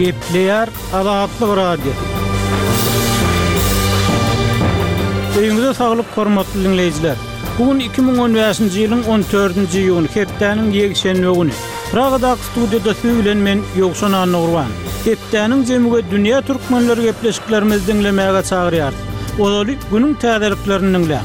Gepleyer Azatlyk radiosu. Öýüňizde saglyk hormatly dinleýijiler. Bugün 2015-nji ýylyň 14-nji ýylyň hepdeniň ýekşenme güni. Pragada studiýada söýlen men Ýogşan Anurwan. Hepdeniň jemgyýet dünýä türkmenleri gepleşiklerimizi dinlemäge çagyrýar. Olaly günüň täzeliklerini dinleýär.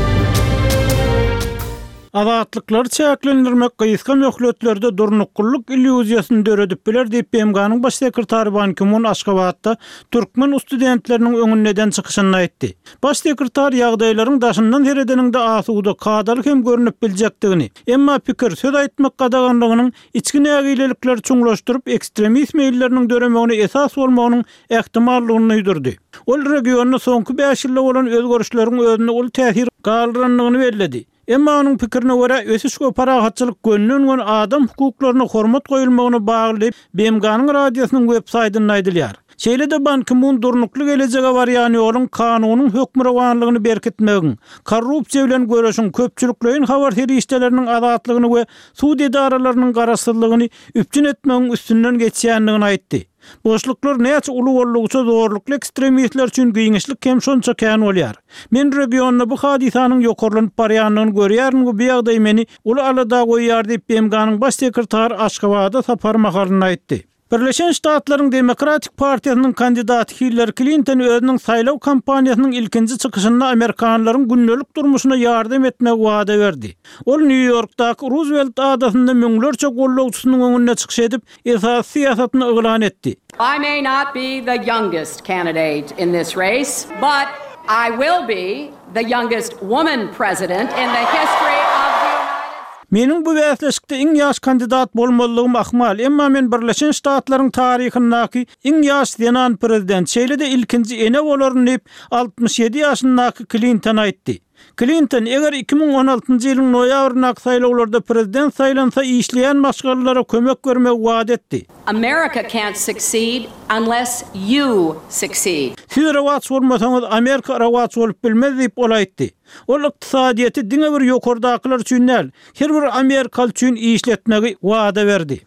Azatlyklar çäklendirmek gyýyska möhletlerde durnukkullyk illüziýasyny döredip biler diýip BMG'nyň baş sekretary Ban Ki-moon Aşgabatda türkmen studentleriniň öňünden çykyşyny aýtdy. Baş sekretary ýagdaýlaryň daşyndan heredeninde asuda kadalyk hem görünip biljekdigini, emma pikir söz aýtmak gadaganlygynyň içki nägilelikler çuňlaşdyryp ekstremism meýilleriniň döremegine esas bolmagynyň ähtimallygyny ýdyrdy. Ol regionda soňky 5 ýylda bolan özgörüşleriň özüne ol täsir galdyranlygyny bellädi. Emma onuň pikirine görä ösüş we paragatçylyk gönlünden adam hukuklaryna hormat goýulmagyna bagly BMG'nyň radiosynyň web saýtyny aýdylýar. Şeýle-de Ban Ki-moon durnukly gelejege barýan ýolun kanunyň hökmürawanlygyny berkitmegi, korrupsiýa bilen görüşiň köpçüliklerin habar terişdeleriniň azatlygyny we suud edaralarynyň garaşsyzlygyny üpçün etmegiň üstünden geçýändigini aýtdy. Boşluklar näçe uly bolýarsa zorlukly ekstremistler üçin giňişlik hem şonça kän bolýar. Men regionda bu hadisanyň ýokarlanyp barýanlygyny görýärmi, bu ýagdaý meni uly alada goýýar diýip BMG'nyň baş sekretary Aşgabatda sapar makalyny aýtdy. Birleşen Ştatlaryň Demokratik Partiýasynyň kandidaty Hillary Clinton özüniň saýlaw kampaniýasynyň ilkinji çykyşynda Amerikanlaryň günnelik durmuşyna ýardam etmek wada berdi. Ol New Yorkdaky Roosevelt adasynda müňlerçe gollawçysynyň öňüne çykyş edip esas siýasatyny eglan etdi. I may not be the youngest candidate in this race, but I will be the youngest woman president in the history of Menin bu wäsleşikde iň ýaş kandidat bolmalygym ahmal, emma men Birleşen Ştatlaryň taryhyndaky iň ýaş senan prezident şeýle-de ilkinji ene bolaryn diýip 67 ýaşyndaky Clinton aýtdy. Clinton eger 2016-njy ýylyň noýabrynda saýlawlarda prezident saýlansa işleýän maşgallara kömek bermek wada etdi. America can't succeed unless you succeed. Siz rawat bolmasaňyz Amerika rawat bolup bilmez diýip ol aýtdy. Ol ykdysadyýaty diňe bir ýokardakylar üçin näl, her bir Amerikalı üçin işletmegi wada berdi.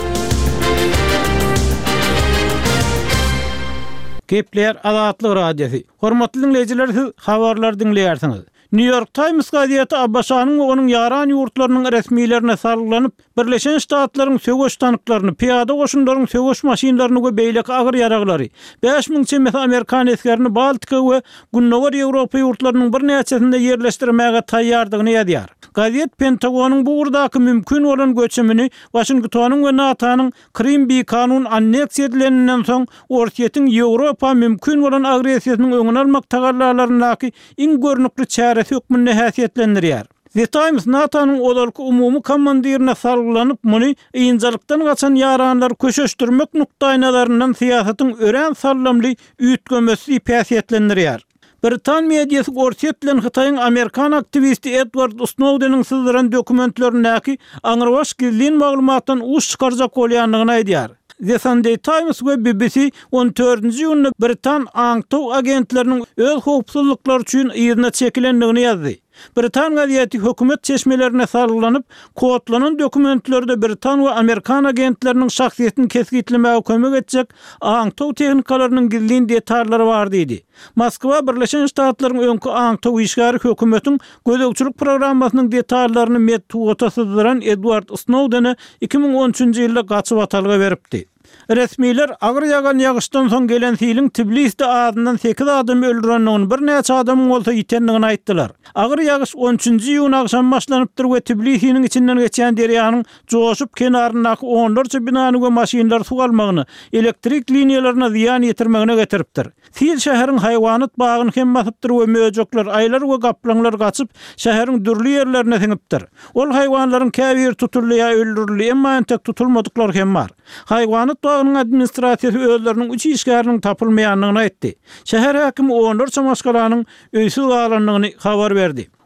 Gepleyer Azatlyk radiosu. Hormatly dinleyijiler, siz habarlar dinleýärsiňiz. New York Times gaziýeti Abbasanyň we onuň ýaran ýurtlarynyň resmiýlerine sarylanyp, Birleşen Ştatlaryň söwüş tanklaryny, piýada goşunlaryň söwüş maşinlaryny we beýlek agyr ýaraglary, 5000 çemet Amerikan eskerini Baltika we Günnäwer Ýewropa ýurtlarynyň bir näçesinde ýerleşdirmäge taýýardygyny ýazýar. Gaziýet Pentagonyň bu urdaky mümkin bolan göçümini Washingtonyň we NATO'nyň Krim bir kanun anneksiýa edilenden soň Orsiýetiň Ýewropa mümkin bolan agresiýasynyň öňüni almak tagallarlaryny iň görnükli çäre hökmünde häsiýetlendirýär. The Times NATO'nyň odalyk umumy komandirine sarylanyp, muny ýynjalykdan gaçan ýaranlar köşeşdirmek nukdaýnalaryndan siýasatyň ören sallamly üýtgemesi häsiýetlendirýär. Britan mediýasy Orsiýet bilen Hytaýyň Amerikan aktivisti Edward Snowden'ň sızdıran dokumentlerindäki aňyrbaş gizlin maglumatdan uç çykarjak bolýanlygyny aýdýar. The Sunday Times we BBC 14-nji ýylda Britan aňtaw agentleriniň öz howpsuzlyklary üçin ýerine çekilendigini ýazdy. Britan gaziýeti hökümet çeşmelerine sarylanyp, kodlanan dokumentlerde Britan we Amerikan agentleriniň şahsiýetini kesgitlemäge kömek etjek aňtaw tehnikalarynyň gizlin detalary bar diýdi. Moskwa Birleşen Ştatlaryň öňkü aňtaw işgäri hökümetiň gözegçilik programmasynyň detallaryny metbuata sızdıran Edward Snowden'e 2013-nji ýylda gaçyp atalga beripdi. Resmiler agyr ýagan ýagyşdan soň gelen silin Tbilisde adyndan 8 adam öldürenligini, bir näçe adam bolsa ýitendigini aýtdylar. Agyr ýagyş 13-nji ýyl akşam başlanypdyr we Tbilisiň içinden geçen derýanyň joşup kenaryndaky onlarça binany we maşinlar suw almagyny, elektrik liniýalaryna ziýan ýetirmegine getiripdir. Sil şäheriň haýwanat bagyny hem basypdyr we möjekler, aýlar we gaplanlar gaçyp şäheriň dürli ýerlerine siňipdir. Ol haýwanlaryň käbir tutulýar ýa öldürilýär, emma entek tutulmadyklar hem bar. Haýwanat bagynyň administrasiýasy özleriniň üç işgäriniň tapylmaýanlygyny aýtdy. Şäher häkimi onlarça maşgalanyň öýsüz alanlygyny habar berdi.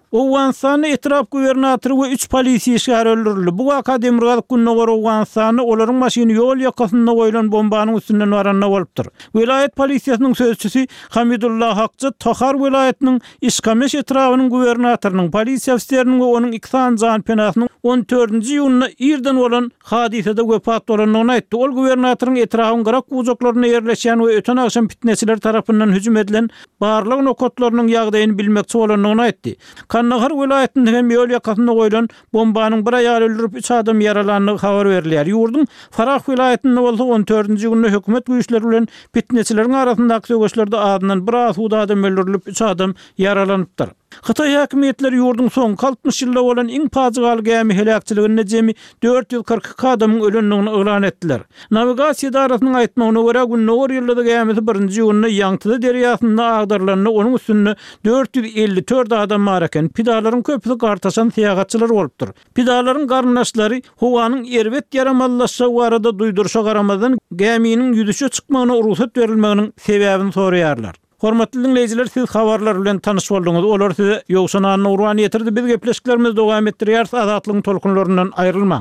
Owganistanyň etraf gubernatory we 3 polis işgär öldürildi. Bu waka Demirgazyk gününe göre Owganistanyň olaryň maşyny ýol ýakasynda goýulan bombanyň üstünden baranda bolupdyr. Vilayet polisiýasynyň sözçüsi Hamidullah Hakçy Tohar vilayetiniň Işgameş etrawynyň gubernatorynyň, polisiýa ofisiýeriniň we onuň 2 jan penasynyň 14-nji ýylyna ýerden bolan hadisede wepat bolanyny aýtdy. Ol gubernatoryň etrawyň Garak uzaklaryna ýerleşýän we öten akşam fitneçiler tarapyndan hüjüm edilen barlyk nokotlarynyň ýagdaýyny bilmekçi bolanyny aýtdy. Kandahar vilayetinde hem ýol ýakasynda goýulan bombanyň bir aýal öldürip 3 adam yaralandygy habar berilýär. Ýurdun Farah vilayetinde bolsa 14-nji günde hökümet güýçleri bilen fitneçileriň arasyndaky söýüşlerde adynyň bir asuda adam öldürilip 3 adam yaralanypdyr. Xitay häkimetleri ýurdun soňky 60 ýylda bolan iň pazygaly gämi helakçylygyny jemi 442 adamyň ölendigini elan etdiler. Navigasiýa idarasynyň aýtmagyna görä Günnowar ýylda gämisi 1-nji ýylyna Ýangtyda derýasynda agdarlanyny onuň üstünde 454 adam bar eken. Pidalaryň köpüsi gartaşan syýagatçylar bolupdyr. Pidalaryň garnaşlary howanyň erbet yaramallaşsa barada duýdurşa garamadan gäminiň ýüzüşe çykmagyna ruhsat berilmeginiň sebäbini soraýarlar. Hormatly dinleyijiler, siz habarlar bilen tanyş bolduňyz. Olar size ýokşana nurwany ýetirdi. Biz gepleşiklerimiz dowam etdirýär. Azatlygyň tolkunlaryndan aýrylmaň.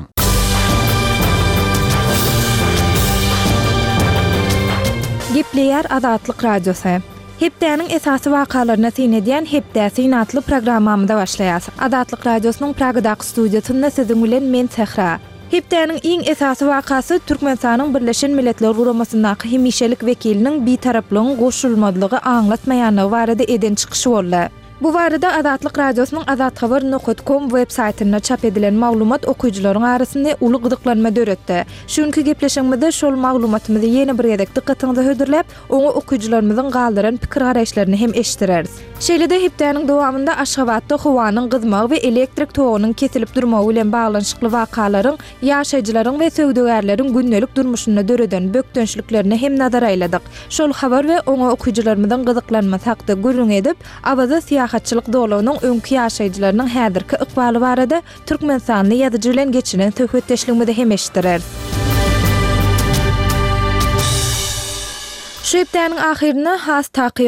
Gepleýär Azatlyk radiosy. Hepdäniň esasy wakalaryna synedýän Hepdäsin adly programmamyzda başlaýar. Azatlyk radiosynyň Pragadaky studiýasynda siziň bilen men Sehra. Hepdäniň iň esasy wakasy Türkmenistanyň Birleşen Milletler Guramasyndaky hemişelik wekiliniň bitaraplygyň goşulmadylygy aňlatmaýanyny barada eden çykyşy boldy. Bu barada Azatlyk radiosynyň azathabar.com web saýtyna çap edilen maglumat okuyjylaryň arasynda uly gydyklanma döretdi. Şuňky gepleşigimizde şol maglumatymyzy ýene bir ýerde dikkatiňizi hödürläp, oňa okuyjylarymyzyň galdyran pikir garaşlaryny hem eşdireriz. Şeýlede hepdäniň dowamynda Aşgabatda howanyň gyzmagy we elektrik togynyň kesilip durmagy bilen baglanyşykly wakalaryň, ýaşaýjylaryň we söwdägärleriň günnelik durmuşyna döreden bökdönçliklerini hem nazar aýladyk. Şol habar we oňa okuyjylarymyzyň gyzyklanmasy hakda görüň edip, awaza syýahatçylyk dolawynyň öňki ýaşaýjylarynyň häzirki ykbaly barada Türkmenistanyň ýazyjy bilen geçinen töhbetdeşligimizde hem eşdireriz. Şu hepdäniň ahyrynda has takygy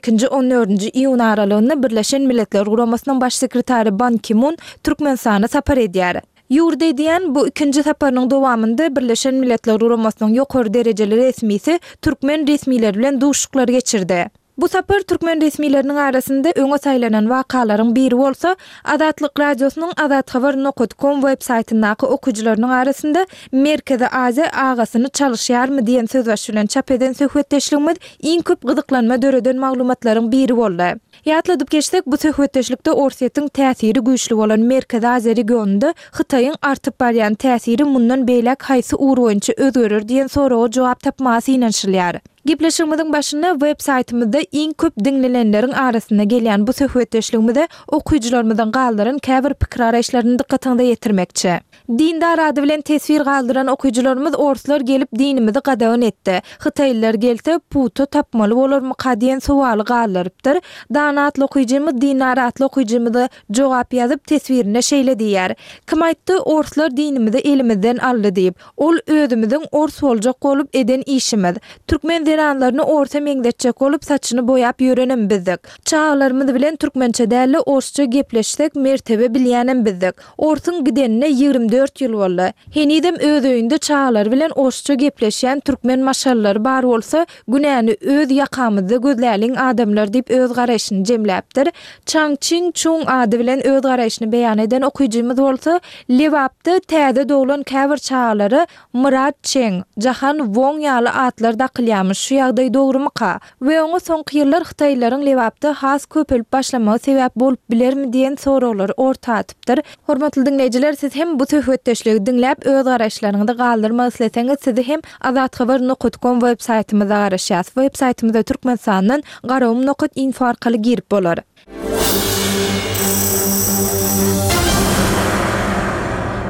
12-14 iýun aralygynda Birleşen Milletler Guramasynyň baş sekretary Ban Ki-moon Türkmenistana sapar edýär. Ýurda edýän bu ikinji saparynyň dowamynda Birleşen Milletler Guramasynyň ýokary derejeli resmisi Türkmen resmileri bilen duşuklary geçirdi. Bu sapar Türkmen resmileriniň arasynda öňe saýlanan wakalaryň biri bolsa, Azatlyk radiosynyň azathabar.com web saýtyndaky okujylarynyň arasynda Merkezi Aziýa agasyny çalyşýarmy diýen sözbaş bilen çap eden söhbetdeşligimiz iň köp gyzyklanma döreden maglumatlaryň biri boldy. Ýatladyp geçsek, bu söhbetdeşlikde Orsiýetiň täsiri güýçli bolan Merkezi Aziýa regionunda Hytaýyň artyp barýan täsiri mundan beýlek haýsy ugur boýunça özgerer diýen soraga jogap tapmasy inanşylýar. Gepleşigimiziň başynda web saýtymyzda iň köp dinleyenleriň arasynda gelýän bu söhbetdeşligimizde okuyjylarymyzdan galdyran käbir pikir garaşlaryny dikkatiňize ýetirmekçi. Dindar ady bilen tesvir galdyran okuyjylarymyz orslar gelip dinimizi gadagan etdi. Hytaýlylar gelse putu tapmaly bolarmy diýen sowaly galdyrypdyr. Danatly okuyjymyz dinar atly okuyjymyza jogap ýazyp teswirine şeýle diýär. Kim aýtdy orslar dinimizi elimizden aldy diýip, ol özümiziň ors boljak bolup eden işimiz. Türkmen deranlaryny orta meňdetjek bolup saçyny boýap ýörenem bizdik. Çağlarymyz bilen türkmençe däli orsça gepleşsek mertebe bilýänem bizdik. Orsyň gidenine 24 ýyl boldy. Henidem öz öýünde çağlar bilen orsça gepleşýän türkmen maşallary bar bolsa, günäni öz ýakamyzda gözläliň adamlar diýip öz garaşyny jemläpdir. Changqing Chung ady bilen öz garaşyny beýan eden okuyjymyz bolsa, Lewapda täze doglan käbir çağlary Murat Cheng, Jahan Wong ýaly atlar daqylýarmy. Şu ýagdaý dogrumy-ka? We oňa soňky ýyllar Hytaýlaryň Lewapda has köpelip başlamagy sebäp bolup bilermi diýen soraglary orta atypdyr. Hormatly dinleyijiler, siz hem bu söhbetdeşligi dinläp öz garaşlaryňyzy galdyrmak isleseňiz, sizi hem azathabar.com web saýtymyza garaşýas. Web saýtymyzda Türkmenistanyň garawum.info arkaly girip bolar.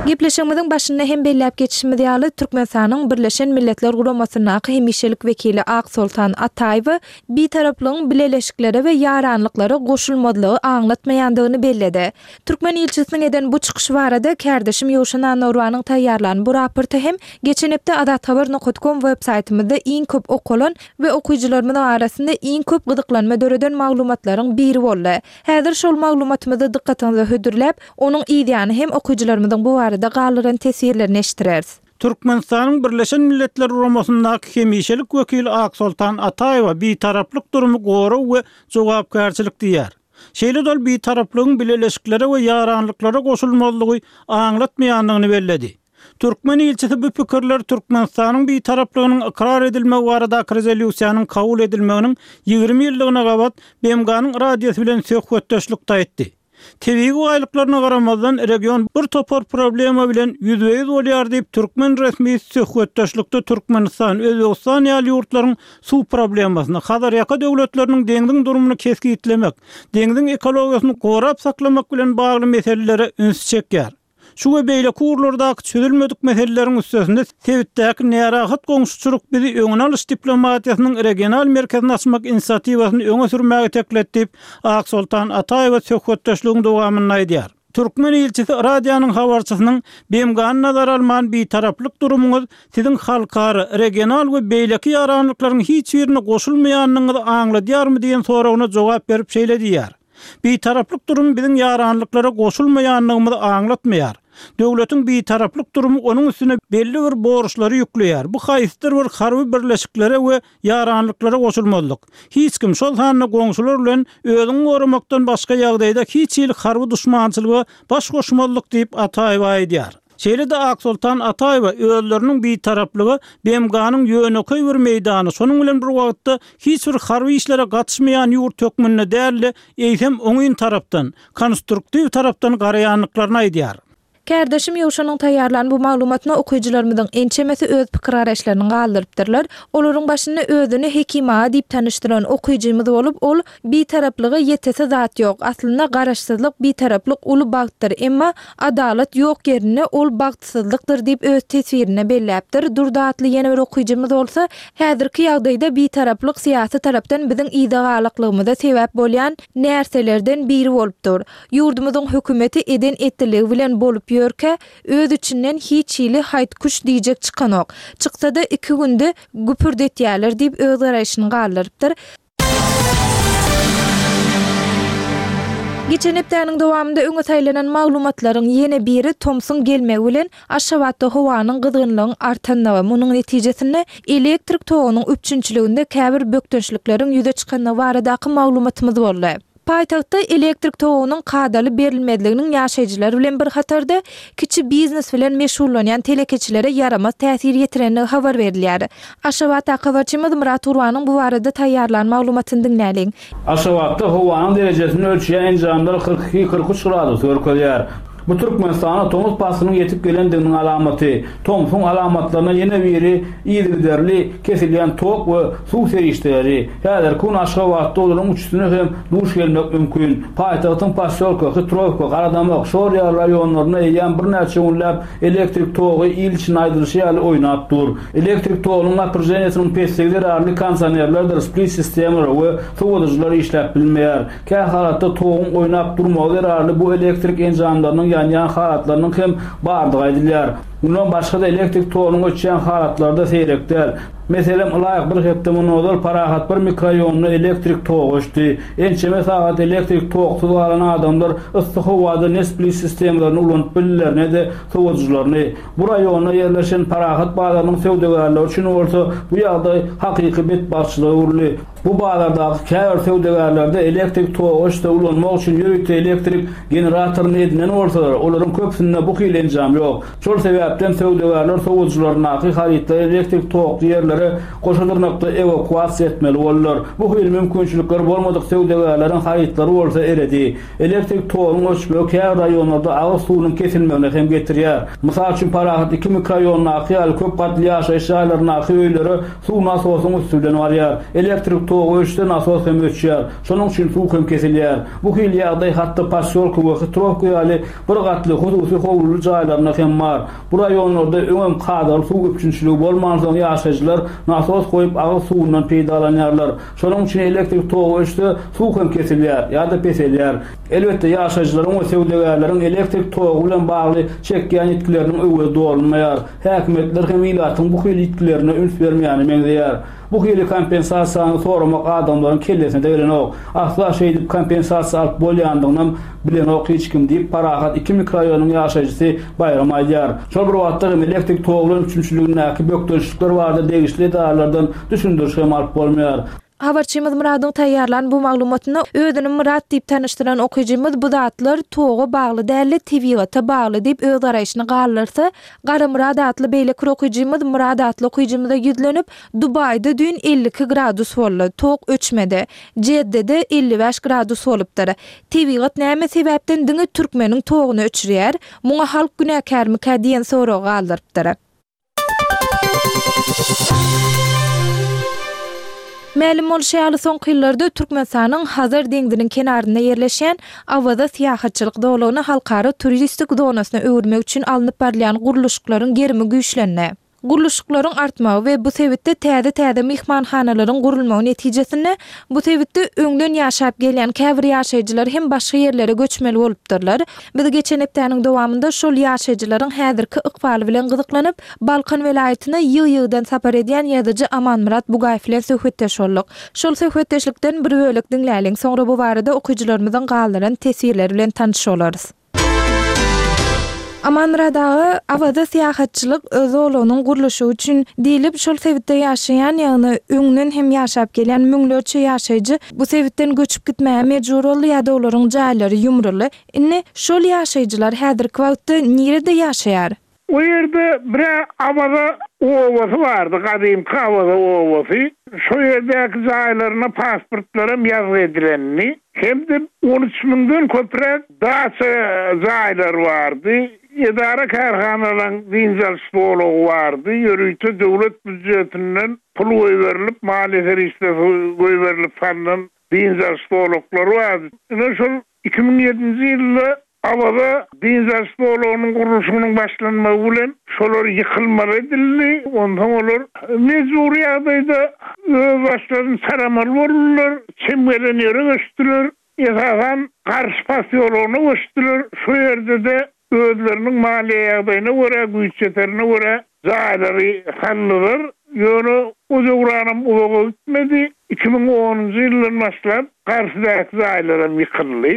Gepleşmemiň başynda hem belläp geçişimiz ýaly Türkmenistanyň Birleşen Milletler Guramasynyň hemişelik wekili Aksultan Ataýew bir taraplyň bileleşikleri we ýaranlyklary goşulmadylygy aňlatmaýandygyny belledi. Türkmen ilçisiniň eden bu çykyş barada kardeşim Ýowşan Anurwanyň taýýarlanyp bu raporty hem geçen hepde adathabar.com websaytymyzda iň köp okulan we okuyjylarymyň arasynda iň köp gyzyklanma döreden maglumatlaryň biri boldy. Häzir şol maglumatymyzy dikkatiňize hödürläp, onuň ýa hem okuyjylarymyň bu barada galyran tesirlerini eşdireriz. Türkmenistanyň Birleşen Milletler Guramasynyň hemişelik wekili Aksultan Ataýew bir taraplyk durumy goru we jogapkärçilik diýär. Şeýle dol bir taraplygyň bileleşikleri we ýaranlyklara goşulmalygy aňlatmaýandygyny belledi. Türkmen ilçisi bu pikirler Türkmenistanyň bir taraplygynyň ikrar edilmegi barada rezolýusiýanyň kabul edilmeginiň 20 ýyllygyna gabat BMG-nyň radiosy bilen söhbetdeşlik etdi. Tebii gaýlyklaryna garamazdan region bir topar problema bilen ýüzbeýiz bolýar diýip Türkmen resmi söhbetdeşlikde Türkmenistan, Özbegistan ýaly ýurtlaryň suw problemasyny, hazır ýaka döwletleriniň deňdiň durumyny kesgitlemek, deňdiň ekologiýasyny gorap saklamak bilen bagly meselelere üns çekýär. Şu we beýle kurlardaky çözülmedik meseleleriň üstesinde Sewitdäki närahat goňşuçylyk bizi öňüne alyş diplomatiýasynyň regional merkezini açmak inisiatiwasyny öňe sürmäge teklip edip Aksultan Ataýew söhbetdeşligiň dowamyny aýdýar. Türkmen ilçisi radiosynyň habarçysynyň BMG-ny nazara alman bir taraplyk durumuňyz siziň halkary, regional we beýleki ýaranlyklaryň hiç birine goşulmaýanyňyzy aňladýarmy diýen soragyna jogap berip şeýledýär. Bir taraplyk durum biziň ýaranlyklara goşulmaýanlygymyzy aňlatmaýar. Döwletiň bir taraplyk durumy onuň üstüne belli bir borçlary ýükleýär. Bu haýsdyr bir harby birleşiklere we ýaranlyklara goşulmalyk. Hiç kim şol hanyna goňşular bilen özüň goramakdan başga ýagdaýda hiç ýyl harby duşmançylyga baş goşmalyk diýip Ataýew aýdýar. Şeýle-de Aksultan Ataýew özleriniň bir taraplygy BMG-nyň ýöneköy bir meýdany, şonuň bilen bir wagtda hiç bir harby işlere gatnaşmaýan ýurt hökmünde däl, eýsem oňyn tarapdan, konstruktiw tarapdan garaýanlyklaryny aýdýar. Kardeşim Ýowşanyň taýýarlanyp bu maglumatyna okuyjylarymyň ençemesi öz pikir-araçlaryny galdyrypdyrlar. Olaryň başynda özüni hekima diýip tanışdyran okuyjymyz bolup, ol bir taraplygy ýetese zat ýok. Aslynda garaşsyzlyk bir taraplyk uly bagtdyr, emma adalet ýok ýerine ol bagtsyzlykdyr diýip öz tesirine belläpdir. Durdatly ýene bir okuyjymyz bolsa, häzirki ýagdaýda bir taraplyk siýasy tarapdan biziň ýa-da sebäp bolýan närselerden biri bolupdyr. Ýurdumyzyň hökümeti eden etdirligi bilen bolup ýörke öz içinden hiç ýyly haýtkuş diýjek çykanok. Çyksa-da 2 günde güpürdetýärler diýip öz garaýşyny galdyrypdyr. Geçen hepdäniň dowamında öňe taýlanan maglumatlaryň ýene biri Thomson gelmegi bilen Aşgabatda howanyň gyzgynlygyny artandygy. Munyň netijesinde elektrik togynyň üçünçiliginde käbir bökdönçlikleriň ýüze çykanyny baradaky maglumatymyz boldy. Paýtagtda elektrik togynyň kadaly berilmedliginiň ýaşaýjylar bilen bir hatarda kiçi biznes bilen meşgullanýan telekeçilere ýaramaz täsir ýetirenini habar berilýär. Aşgabat akabarçymyz Murat Urwanyň bu barada taýýarlan maglumatyny dinläliň. Aşgabatda howanyň derejesini ölçýän enjamlar 42-43 gradus görkezýär. Bu Türkmenistana Tomuz pasynyň ýetip gelendiginiň alamaty. Tomuzun alamatlaryna ýene biri ýygyderli kesilýän tok we suw serişleri. Häzir kun Aşgabatda olaryň üçüne hem duş gelmek mümkin. Paýtagtyň Pasyolka, Hitrovka, Garadamak, Şorýa raýonlaryna ýan bir näçe günläp elektrik togy ilçin aýdyrşy ýaly oýnap dur. Elektrik togynyň napirjeniýasynyň peslegleri arly kondisionerler, split sistemler we sowadyjylar işläp bilmeýär. Kä halatda togyň oýnap durmagy arly bu elektrik enjamlarynyň ýan halatlarynyň hem bardygy aýdylýar. Bundan başga da elektrik togynyň öçýän halatlarda seyrekler. Meselem laýyk bir hepdemonodol parahat bir mikroraýonyna elektrik tog öçdi. Ençeme sagat elektrik togsyz galan adamlar yssyk howada nespli sistemlerini ulanyp bilýärler, näde sowadyjylaryny. Bu raýonda ýerleşen parahat bazarlarynyň sewdegarlary üçin bolsa bu ýagdaý hakyky bet başçylygy urly. Bu bazardaky käbir sewdegarlarda elektrik tog öçde ulanmak üçin ýörekde elektrik generatoryny edinen bolsalar, olaryň köpsinde bu hyl enjam ýok. Şol sebäpli sebäpden söwdegarlar sowuzçylaryna hakykaty elektrik tok ýerleri goşadyrnakda evakuasiýa etmeli bollar. Bu hil mümkinçilikler bolmadyk söwdegarlaryň haýytlary bolsa eredi. Elektrik togyň öçmegi käýär raýonlarda agyr suwunyň kesilmegine hem getirýär. Mysal üçin Parahat 2 mikroraýonyna ýaly köp gatly ýaşaýyş ýerlerine öýlere suw nasosyň üstünden barýar. Elektrik togy öçde nasos hem öçýär. Şonuň üçin suw hem kesilýär. Bu hil ýagdaý hatda pasyolka we Hitrovka ýaly bir gatly hudusy howluly jaýlaryna hem bar. Bu raýonlarda öňem kadar suw üçinçiligi bolmagan soň ýaşaýjylar nasos goýup agyr suwundan peýdalanýarlar. Şonuň üçin elektrik togy öçde suw hem kesilýär ýa-da peselýär. Elbetde ýaşaýjylaryň we sewdegarlaryň elektrik togy bilen bagly çekýän ýetkileriniň öwre dolunmaýar. Häkimetler hem ilatyň bu hil ýetkilerine üns bermeýäni meňzeýär. Bu hili kompensasiýany soramak adamlaryň kellesine degelen ok. Asla şeýdip kompensasiýa alyp bolýandygynam bilen ok hiç kim diýip Parahat 2 mikroraýonyň ýaşaýjysy Bayram aýdýar. Şol bir wagtda elektrik togylaryň üçinçiligindäki bökdüşlikler barada degişli dağlardan düşündürşe alyp bolmaýar. Habarçymyz Muradyň taýýarlan bu maglumatyny özüni Murad diýip tanyşdyran okujymyz bu zatlar toga bagly däli TV'ga bagly diýip öz garaýşyny gallyrsa, Gara Murad atly beýle okujymyz Murad atly okujymyza ýüzlenip Dubaýda dün 52 gradus boldy, tog öçmedi. Jeddede 55 gradus bolupdyr. TV'ga näme sebäpden diňe türkmeniň togyny öçürýär, muňa halk günäkärmika diýen soragy galdyrypdyr. Mälim bolşaýaly soňky ýyllarda Türkmenistanyň Hazar deňdiniň kenarynda ýerleşen Awada syýahatçylyk dowlagyny halkara turistik zonasyna öwürmek üçin alınıp barýan guruluşlaryň gerimi güýçlenýär. Guruluşlaryň artmagy we bu sebäpde täze mehmanhanalaryň gurulmagy netijesinde bu sebäpde öňden ýaşap gelýän käbir ýaşaýjylar hem başga ýerlere göçmeli bolupdyrlar. Biz geçen hepdeniň dowamında şol ýaşaýjylaryň häzirki ykbaly bilen gyzyklanıp Balkan welaýatyna ýyl-ýyldan sapar edýän ýazyjy Aman Murad Bugaýew bilen söhbetdeş bolduk. Şol söhbetdeşlikden bir bölek dinläliň, soňra bu barada okujylarymyzyň galdyran tesirleri bilen tanışýarlarys. Aman Muradagy Awada syýahatçylyk öz olunyň guruluşy üçin diýilip şol sebäpde ýaşaýan ýagny öňden hem ýaşap gelýän müňlerçe ýaşaýjy bu sebäpden göçüp gitmäge mejbur boldy ýa-da olaryň jaýlary ýumruly. Indi şol ýaşaýjylar häzirki wagtda nerede ýaşaýar? O ýerde bir Awada owasy bardy, gadymky Awada owasy. Şo ýerdäki jaýlaryna pasportlarym ýazgy edilenni. Hem de 13.000'den köprek daça jaýlar bardy. İdara karhanalaryň dinjal vardı. Ýörüýte döwlet büdjetinden pul goýberilip, maliýe işleri goýberilip fandan dinjal stoloklar vardı. Şol 2007-nji ýylda Awada dinjal stolugynyň guruluşynyň başlanmagy bilen şolar ýykylmaly edildi. Ondan olar mejburi ýagdaýda başlaryny saramaly boldular, çemberlenýär göçdüler. Ýa-da garşy pasyolugyny göçdüler. Şu ýerde de özleriniň maliýe ýagdaýyna görä, güýçeterine görä jaýlary hallydyr. Ýöne uzagranam uzaga gitmedi. 2010-njy ýyldan başlap garşydaky jaýlaram ýykyldy.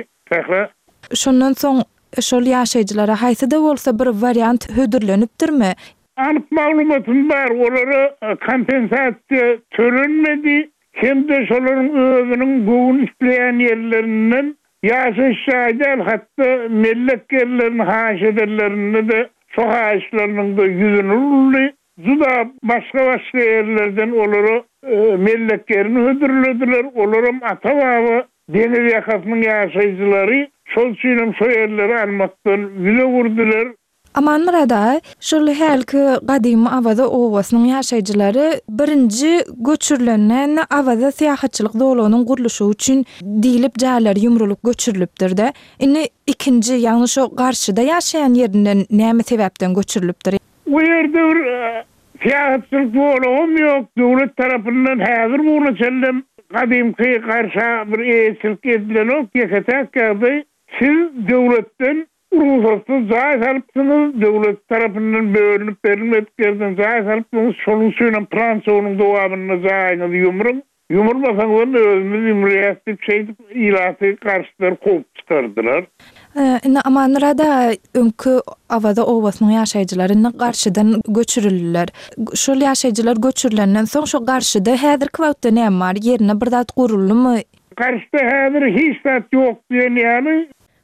Şondan soň şol ýaşaýjylara haýsy-da bolsa bir variant hödürlenipdirmi? Anyk maglumatym bar, olara kompensasiýa törenmedi. Hem de şolaryň özüniň goýun isleýän ýerlerinden ýaşaýjylar hatda mellekleriniň haşederlerini de şu haşylarynyň da ýüzüni ully. Juda başga ýerlerden olary melleklerini hödürlediler. Olaryň ata-baba deniz ýakasynyň ýaşaýjylary şol üçin şu ýerleri almakdan ýüze gurdular. Aman Murada, şol helki gadymy Awada owasynyň ýaşaýjylary birinji göçürilenden Awada syýahatçylyk dowlagynyň guruluşy üçin diýilip jaýlar ýumrulyp göçürilipdir-de. Indi ikinji, ýagny şo garşyda ýaşaýan ýerinden näme sebäpden göçürilipdir? Bu ýerde bir syýahatçylyk dowlagym ýok. Dowlet tarapyndan häzir bunu çellem gadymky garşa bir eýsilk edilen ok ýeketäkdi. Siz dowletden ruhsatsız jaý salypsyňyz, dowlet tarapyndan bölünip berilmediklerden jaý salypsyňyz, şonuň üçin Fransiýanyň dowamyna jaýyňyzy ýumruň. Ýumurmasaňyz özüňiz ýumrýasy şeýdip ilaty garşylar goýup çykardylar. Aman Murada öňkü Awada owasynyň ýaşaýjylaryny garşydan göçürildiler. Şol ýaşaýjylar göçürilenden soň şo garşyda häzirki wagtda näme bar? Ýerine bir zat guruldymy? Garşyda häzir hiç zat ýok diýen ýaly.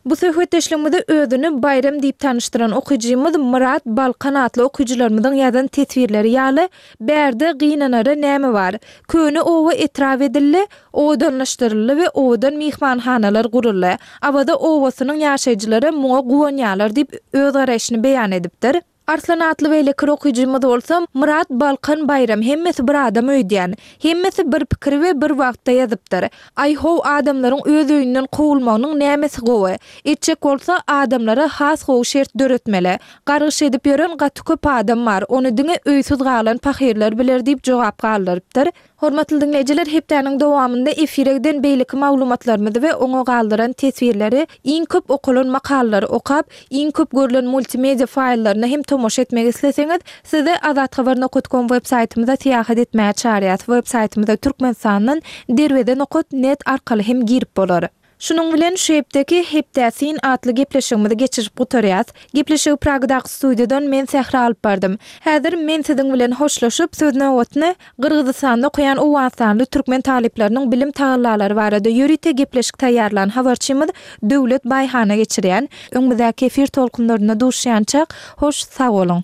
Bu söhbetdeşligimizde özüni bayram diýip tanıştyran okujymyz Murat Balkan adly okujylarymyzyň ýazan tesvirleri ýaly bärde gynanary näme bar? Köni owa etraf edildi, owadanlaşdyryldy we owadan mihmanhanalar guruldy. Awada owasynyň ýaşaýjylary muňa guwanýarlar diýip öz garaşyny beýan edipdir. Arslan atly we lekir okujymyz bolsa Murat Balkan Bayram hemmesi bir adam öýdýän, hemmesi bir pikir we bir wagtda ýazypdyr. Aýhow adamlaryň öz öýünden gowulmagynyň nämesi gowy? Etjek bolsa adamlara has gowy şert döretmeli. Gargyş edip ýören gaty köp adam bar, ony diňe öýsüz galan pahirler biler diýip jogap galdyrypdyr. Hormatly dinleýijiler, hepdeniň dowamynda efiregden beýleki maglumatlarymyzy we oňa galdyran tesvirleri, iň köp okulan makalary okap, iň köp görülen multimedia faýllaryny hem tomoş etmek isleseňiz, size azathabar.com web saytymyza tiýahat etmäge çarýat. Web saytymyzda türkmensanyň derweden.net arkaly hem girip bolar. Şunun bilen şu hepdeki hepdäsin atly gepleşigimizi geçirip gutarýas. Gepleşigi Pragdaky studiýadan men Sähra alyp bardym. Häzir men siziň bilen hoşlaşyp söz nowatny Gyrgyzstanda okuyan owansanly türkmen talipleriniň bilim tagallalary barada ýörite gepleşik taýýarlan habarçymyz Döwlet Baýhana geçirýän. Öňüňizdäki efir tolkunlaryna duşýançak hoş sag bolun.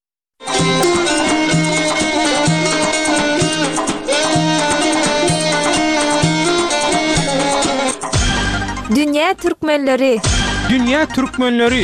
Dünya Türkmenleri. Dünya Türkmenleri.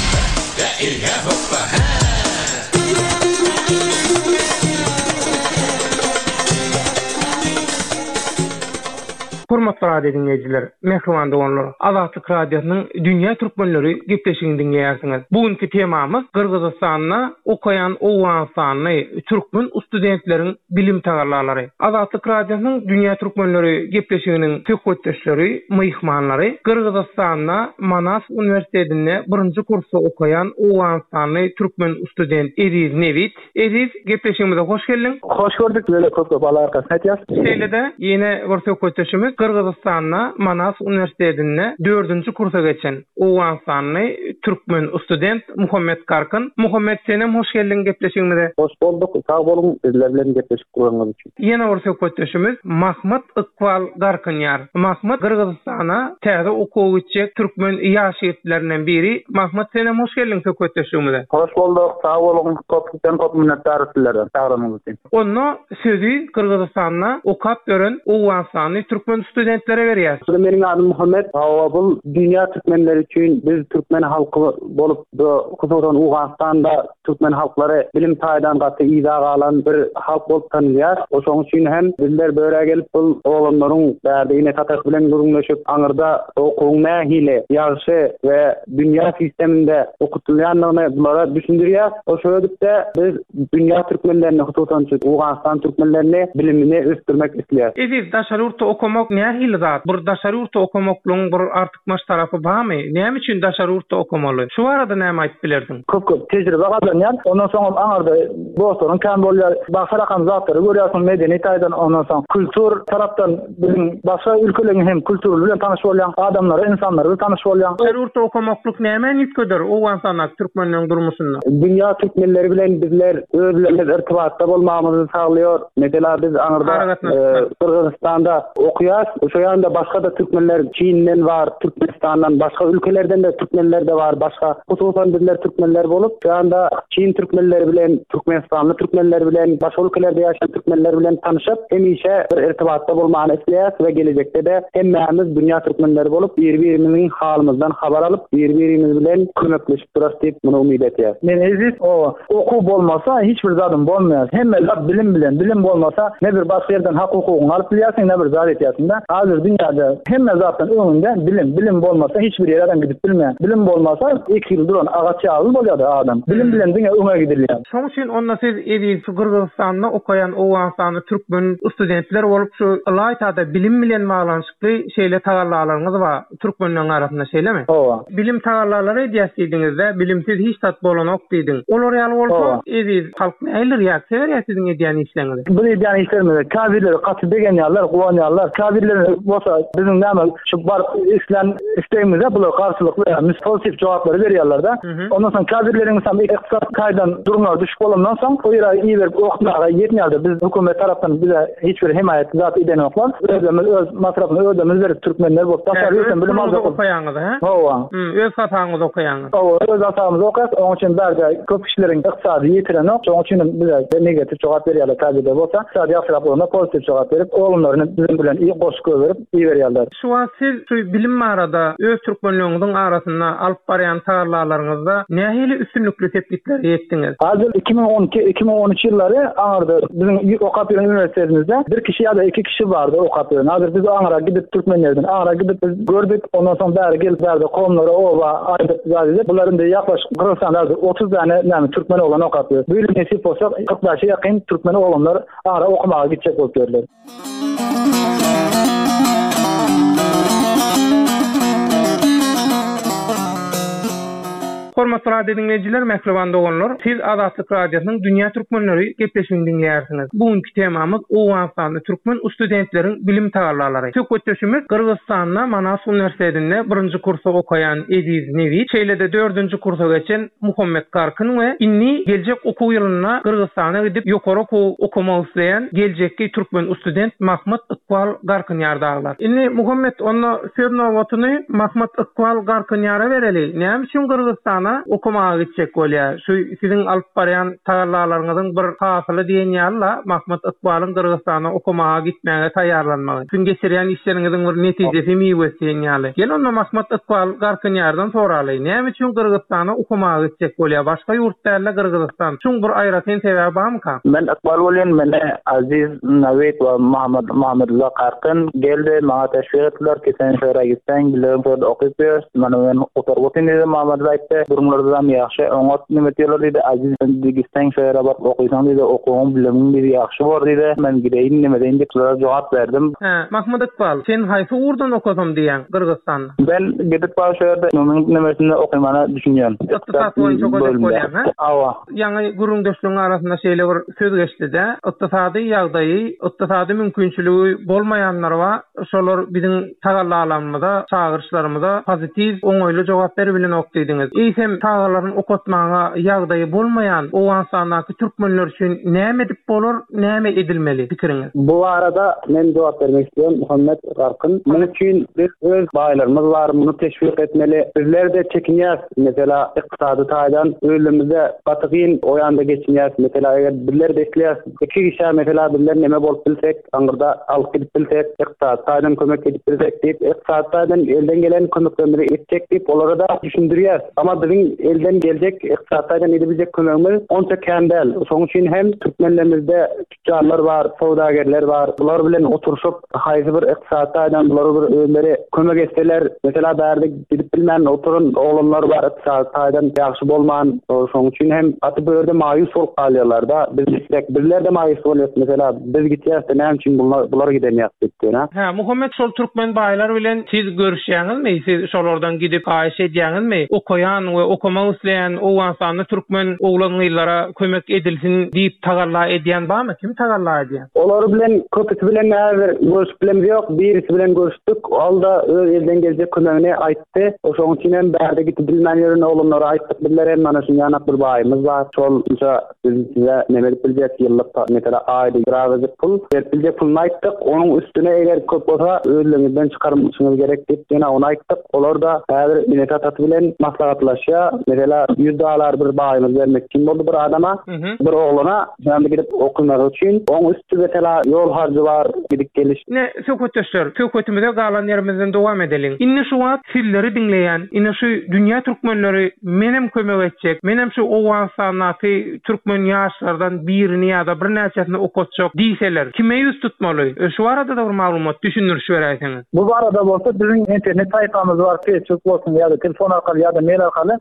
Hormatly radio dinleyijiler, mehriban doganlar, Azatlyk radiosynyň Dünya Türkmenleri gepleşigini dinleýärsiňiz. Bugünkü temamyz Gyrgyzstanda okayan owansany türkmen studentleriň bilim tagallalary. Azatlyk radiosynyň Dünya Türkmenleri gepleşiginiň söhbetdeşleri, myhmanlary Gyrgyzstanda Manas Üniversitetinde 1-nji kursda okayan owansany türkmen student Ediz Nevit. Ediz, gepleşigimize hoş geldin. Hoş gördük, böyle köp alarkasy etýär. Şeýlede ýene bir söhbetdeşimiz Gyrgyzstanda Manas Üniversitetinde 4-nji kursa geçen owansany türkmen student Muhammed Karkyn. Muhammed, senem hoş geldin gepleşigimize. Hoş bolduk. Sag bolun, bizler bilen gepleşip goýanyňyz üçin. Ýene bir söhbetdeşimiz Mahmut Iqbal Garkynýar. Mahmut Gyrgyzstana täze okuw geçek türkmen ýaşaýyplerinden biri. Mahmut, senem hoş geldin söhbetdeşigimize. Hoş bolduk. Sag bolun. Köp minnetdar sizlerden. Taýýarlygyňyz üçin. Onu sözü Gyrgyzstanda okap gören owansany türkmen studentlere berýär. Meniň adym Muhammed. Bu dünya türkmenleri üçin biz türkmen halky bolup hususan Owganstanda türkmen halklary bilim taýdan gaty ýa galan bir halk bolup tanylýar. Oşoň üçin hem bizler böre gelip bu oğlanlaryň bärdine tatak bilen görünleşip aňyrda okuwuň nähili ýaşy we dünya sisteminde okutulýanlygyny bulara düşündirýär. Oşo ödükde biz dünya türkmenlerini hususan Owganstan türkmenlerini bilimini östürmek isleýär. Ediz, daşary ýurtda okumak nähili zat? Bir daşary ýurtda okumaklaryň bir artykmaş tarapy barmy? Näme üçin daşary ýurtda okumaly? Şu arada näme aýdyp bilerdiň? Köp tejribe gazanýar. Ondan soň aňarda dostlaryň kam bolýar. Bahsarakam zatlary görýärsiň medeni taýdan, ondan soň kultur tarapdan bilen başga ülkeleriň hem kultury bilen tanyş bolýan adamlar, insanlar bilen tanyş bolýan. Daşary ýurtda okumaklyk näme nitkedir owansanlar türkmenleriň durmuşynda? Dünya türkmenleri bilen bizler özlerimiz irtibatda bolmamyzy saglaýar. Mesela biz aňyrda Kırgızstanda okuyas. Şu ýanda başga da türkmenler Çin'den var, Türkmenistan'dan, başga ülkelerden de türkmenler de var. Başga hususan bizler türkmenler bolup, şu anda Çin türkmenleri bilen, Türkmenistanly türkmenler bilen, başga ülkelerde ýaşaýan türkmenler bilen tanyşyp, hemişe bir irtibatda bolmany isleýär we gelecekde de hemmemiz dünya türkmenleri bolup, bir-birimiziň halymyzdan habar alyp, bir-birimiz bilen kömekleşip duras diýip muny umyt etýär. Men ezis okuw bolmasa hiç bir zadym bolmaýar. Hemme zat bilim bilen, bilim bolmasa ne bir başga ýerden hak hukugyny alyp bilýärsiň, ne bir zat etýärsiň da. Hazır dünyada hemme zatdan öňünde bilim bolmasa hiç bir ýere gidip bilmeýär. Bilim bolmasa 2 ýyl duran agaç ýaly bolýar adam. Bilim bilen diňe öňe gidilýär. Şoň üçin onda siz Ediz Gyrgyzstanda okayan owansany türkmen studentler bolup şu laýtada bilim bilen baglanşykly şeýle tagallalaryňyz bar. Türkmenleriň arasynda şeýlemi? Bilim tagallalary diýýärsiňizde bilimsiz hiç tat bolanok diýdiň. Olar ýaly bolsa Ediz halk näler ýa-da sewer ýa-da edýän işleňizi. Bu edýän işlerimiz kafirleri gaty degen ýalar, guwan ýalar, kafirlerin bolsa bizim näme şu bar islam isteýmizde bular garşylykly ýa pozitif jogaplary berýärler da. Ondan soň kadrleriň sam iqtisad kaýdan durumlar düşük bolandan soň o ýere iyi berip okutmaga ýetmýärdi. Biz hökümet tarapdan bize hiç bir himayet zat eden oklar. Öz masrafyny ödemiz berip türkmenler bolup taşary bilim aldy okuýanlar ha. Howa. Öz hatamyz okuýanlar. Öz hatamyz okas, onuň üçin bärde köp kişileriň iqtisady ýetiren ok, onuň üçin bize negatif jogap berýärler kadrde bolsa, iqtisady ýaşyrak pozitif jogap berip, oğlumlaryny bizim bilen iyi goşuk berip iyi berýärler. Şu an siz bilim arada öz türkmenliğiniň arasynda alyp barýan taýarlarlaryňyzda nähili üstünlükli tepkitler ýetdiňiz? Hazır 2012-2013 ýyllary aňarda bizim Okap üniversitetimizde bir kişi ya da iki kişi vardı Okap. Hazır biz aňara gidip türkmenlerden aňara gidip gördük. Ondan soň bäri gelip bäri komlara oba aýdyp zadydy. Buların da ýaklaşyk Kırgızstanda 30 tane näme türkmen olan Okap. Bu ýyl nesip bolsa 45'e ýakyn türkmen olanlar aňara okumaga gitjek bolup görler. Hormatly radio dinleyijiler, mehribanda bolunlar. Siz Azatlyk Radiosynyň Dünya Türkmenleri gepleşigini dinleýärsiniz. Bugunky temamyz Owganstanda türkmen studentleriň bilim taýarlarlary. Söhbetimiz Kırgızstanda Manas Üniversitetinde 1-nji kursa okuyan Ediz Nevi, şeýlede 4-nji kursa geçen Muhammed Garkyn we inni geljek okuw ýylyna Kırgızstana gidip ýokary okumak isleýän geljekki türkmen student Mahmud Iqbal Garkyn ýardaglar. Inni Muhammed onu söznowatyny Mahmud Iqbal Garkyn ýara bereli. Näme üçin Kırgızstana okumaga gitjek bolýar? Şu siziň alyp barýan taýarlarlaryňyzyň bir hafyly diýen ýaly Mahmud Iqbalyň Kırgızstana okumaga gitmäge taýýarlanmagy. Siz geçirýän işleriňiziň bir netijesi miýwe diýen ýaly. Gel onda Mahmud Iqbal Garkyn ýardan soraly. Näme üçin Kırgızstana okumaga gitjek bolýar? Başga ýurtlarda Kırgızstan şuň bir aýratyn sebäbi barmy? Men Iqbal bolýan, mene Aziz Nawet we Muhammed Garkyn geldi, maňa teşwik etdiler ki sen şeýle gitsen, bilen okup ber. Mana men oturgutin dedi Muhammed aýtdy. Durumlardan ýaxşy, oňa näme diýerler diýdi, Aziz Digistan şeýle bak okuýsan diýdi, okuwum bilemim bir ýaxşy bar diýdi. Men gideýin näme diýen diýip jogap berdim. Mahmud Iqbal, sen haýsy urdan okudum diýen Kırgızstanda? Ben gidip başlaýarda nämesinde okuymana düşünýän. Iqtisad boýunça okuduk bolýan, ha? Awa. Ýa-ni gurundaşlygyň arasynda şeýle bir söz geçdi-de, iqtisady ýagdaýy, iqtisady mümkinçiligi bolmaýanlar we şolar biziň taýarlarlarymyzda, çağırışlarymyzda pozitiv, oňoýly jogaplar bilen okuydyňyz. Hem taýarlaryň okutmaga ýagdaýy bolmaýan Owganstandaky türkmenler üçin näme edip bolar, näme edilmeli pikiriňiz? Bu arada men jogap bermek istiyorum Muhammed Garkyn. Men üçin biz öz baýlarymyz bar, muny teşwik etmeli. Bizler de çekinýäs, mesela iqtisady taýdan öýlemizde batygyn oýanda geçinýäs. Mesela eger bizler beklýäs, iki kişi mesela bizler näme bolup bilsek, aňyrda alyp gidip bilsek, iqtisady taýdan kömek edip bilsek diýip, iqtisady taýdan elden gelen kömekleri etjek diýip olara da düşündirýäs. Ama bizim elden gelecek iqtisadydan edebilecek kömegimiz onça kändel. Sonuç için hem Türkmenlerimizde tüccarlar var, saudagerler var. Bular bilen oturuşup haýsy bir iqtisadydan bular bir öýleri kömek etseler, mesela bärde gidip bilmän oturun oğlanlar var, iqtisadydan ýaxşy bolman. Sonuç için hem aty börde maýus bolup galýarlar da. Biz istek birler de maýus bolýar. Mesela biz gitýäs, näme üçin bular gidenýär diýip. Ha, Muhammed şol türkmen baýlar bilen siz görüşýäňizmi? Siz şolardan gidip aýş edýäňizmi? Okuyan we okumak isleýän Owganstanda türkmen oglanylara kömek edilsin diýip taýarla edýän barmy? Kim taýarla edýän? Olar bilen köpüsi bilen görüşüp bilen ýok, birisi bilen görüşdük. Alda öz elden geljek kömegini aýtdy. Oşoň üçin hem bärde gitip bilmän ýerine oglanylara aýtdyk. Bizler hem mana şu ýanak bir baýymyz bar. Şolça biz size näme biljek ýyllyk mesela aýdy gravazı pul, biljek pulny aýtdyk. Onuň üstüne eger köp bolsa özlüňizden çykarmasyňyz gerek diýip ýene onu aýtdyk. Olar da häzir minetat bilen maslahatlaşýa. Mesela $100 bir baýymyz vermek için boldy bir adama, bir oglana ýa-da gidip okumak üçin. Oň üstü mesela ýol harjy bar, gidip geliş. Ne söhbetdeşler, söhbetimize galan ýerimizden dowam edelim. Inni şu wagt silleri dinleýän, inni şu dünýä türkmenleri menem kömek etjek, menem şu Owganstandaky türkmen ýaşlardan birini ýa-da bir näçesini okutjak diýseler, kime ýüz tutmaly? Şu arada da bir maglumat düşünürüş berýärsiňiz. Bu arada bolsa biziň internet saýtymyz bar, Facebook bolsun ýa-da telefon arkaly ýa-da mail arkaly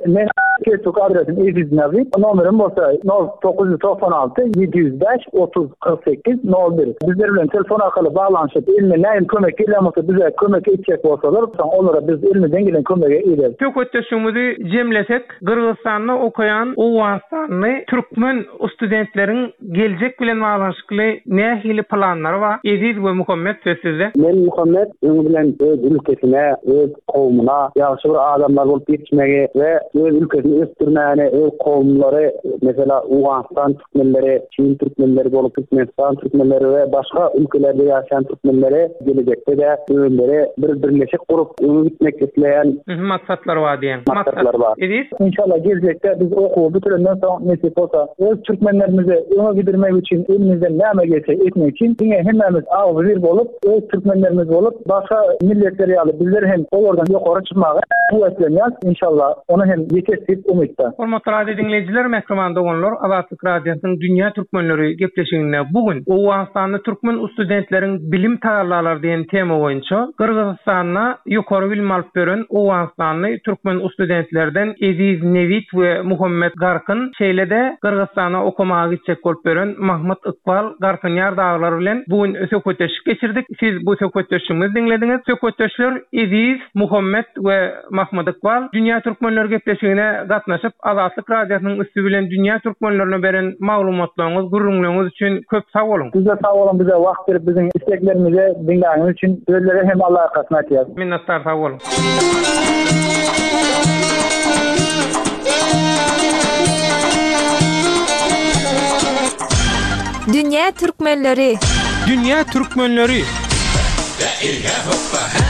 Men Facebook adresim Eziz Navi. Numaram bolsa 0996 705 30 48 01. Bizler bilen telefon arkaly bağlanışyp ilmi näme kömek edýärmoksa bize kömek etjek bolsalar, onlara biz ilmiden gelen kömegi ederiz. Tökötdeşimizi jemlesek, Kırgızstanda okuyan Owganstanyny türkmen studentleriň geljek bilen bağlanşykly nähili planlary bar? Eziz we Muhammed sözsüzde. Men Muhammed öňü bilen öz ülkesine, öz kowmuna ýaşy bir adamlar bolup ýetişmegi we öz ülkesini ösdürmäni, öz kowmlary, mesela Owganstan türkmenleri, Çin türkmenleri bolup Türkmenistan türkmenleri we başga ülkelerde ýaşaýan türkmenleri gelecekde de öňleri birleşik gurup öňü gitmek isleýän maksatlar bar diýen. Maksatlar bar. İnşallah gelecekde biz okuw bitirenden soň nesip bolsa öz türkmenlerimizi öňe gidirmek üçin elimizden näme gelse etmek için diňe hemmemiz awzyr bolup öz türkmenlerimiz bolup başga milletleri ýaly bizler hem olordan ýokary çykmagy guwetlenýär. İnşallah onu hem ýetirip umytda. Hormatly radio dinleyijiler, Mehriman doganlar, Azatlyk radiosynyň Dünýä türkmenleri gepleşigine bugün Owganstanyň türkmen studentleriň bilim taýýarlarlar diýen tema boýunça Kırgızstanyna ýokary bilim alyp beren Owganstanyň türkmen studentlerden Eziz Nevit we Muhammed Garkyn şeýlede Kırgızstana okumagy gitjek bolup beren Mahmud Iqbal Garkynýar daglar bilen bugün söhbetleşik geçirdik. Siz bu söhbetleşigimizi dinlediňiz. Söhbetleşler Eziz, Muhammed we Mahmud Iqbal Dünýä türkmenleri gepleşigine gatnaşyp Azatlyk radiosynyň üstü bilen dünýä türkmenlerine beren maglumatlaryňyz, gurrunlygyňyz üçin köp sag bolun. Size sag bolun, bize wagt berip bizim isteklerimizi dinleýäňiz üçin sizlere hem Allaha kasnaty ýaz. Minnetdar, sag bolun. Dünýä türkmenleri. Dünýä türkmenleri.